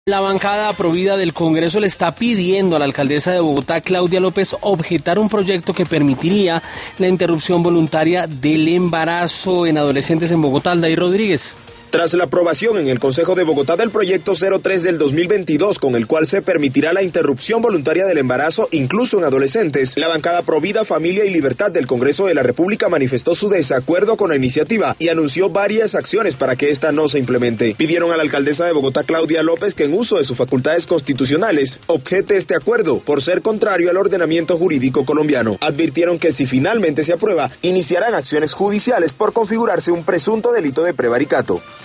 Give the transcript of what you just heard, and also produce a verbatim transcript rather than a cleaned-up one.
La bancada provida del Congreso le está pidiendo a la alcaldesa de Bogotá, Claudia López, objetar un proyecto que permitiría la interrupción voluntaria del embarazo en adolescentes en Bogotá. Aldair Rodríguez. Tras la aprobación en el Consejo de Bogotá del proyecto cero tres del dos mil veintidós, con el cual se permitirá la interrupción voluntaria del embarazo incluso en adolescentes, la bancada Provida, Familia y Libertad del Congreso de la República manifestó su desacuerdo con la iniciativa y anunció varias acciones para que esta no se implemente. Pidieron a la alcaldesa de Bogotá, Claudia López, que en uso de sus facultades constitucionales objete este acuerdo por ser contrario al ordenamiento jurídico colombiano. Advirtieron que si finalmente se aprueba, iniciarán acciones judiciales por configurarse un presunto delito de prevaricato.